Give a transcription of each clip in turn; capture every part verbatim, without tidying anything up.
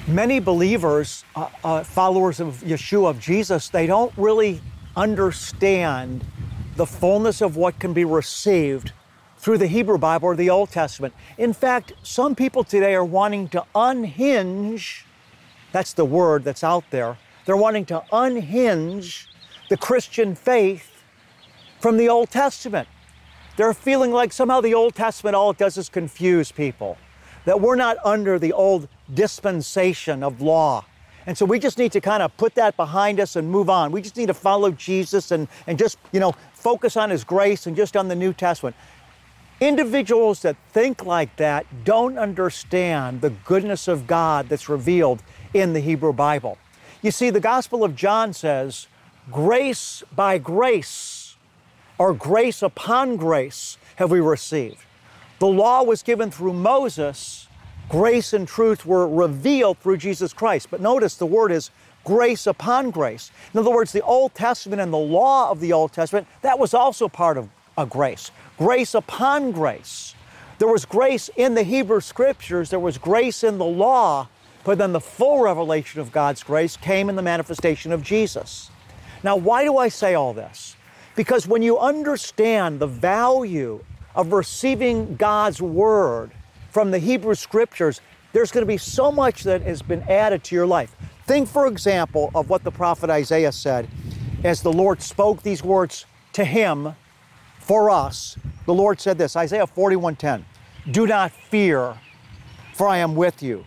Many believers, uh, uh, followers of Yeshua, of Jesus, they don't really understand the fullness of what can be received through the Hebrew Bible or the Old Testament. In fact, some people today are wanting to unhinge, that's the word that's out there, they're wanting to unhinge the Christian faith from the Old Testament. They're feeling like somehow the Old Testament, all it does is confuse people, that we're not under the old dispensation of law. And so we just need to kind of put that behind us and move on. We just need to follow Jesus and, and just, you know, focus on His grace and just on the New Testament. Individuals that think like that don't understand the goodness of God that's revealed in the Hebrew Bible. You see, the Gospel of John says, grace by grace, or grace upon grace have we received. The law was given through Moses. Grace and truth were revealed through Jesus Christ. But notice the word is grace upon grace. In other words, the Old Testament and the law of the Old Testament, that was also part of a grace. Grace upon grace. There was grace in the Hebrew Scriptures, there was grace in the law, but then the full revelation of God's grace came in the manifestation of Jesus. Now, why do I say all this? Because when you understand the value of receiving God's Word from the Hebrew Scriptures, there's going to be so much that has been added to your life. Think, for example, of what the prophet Isaiah said as the Lord spoke these words to him for us. The Lord said this, Isaiah forty-one ten, "Do not fear, for I am with you.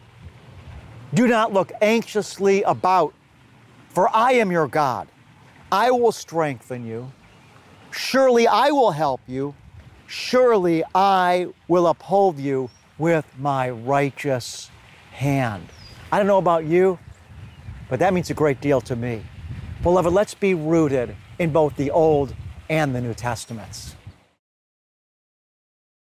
Do not look anxiously about, for I am your God. I will strengthen you. Surely I will help you. Surely I will uphold you with my righteous hand." I don't know about you, but that means a great deal to me. Beloved, let's be rooted in both the Old and the New Testaments.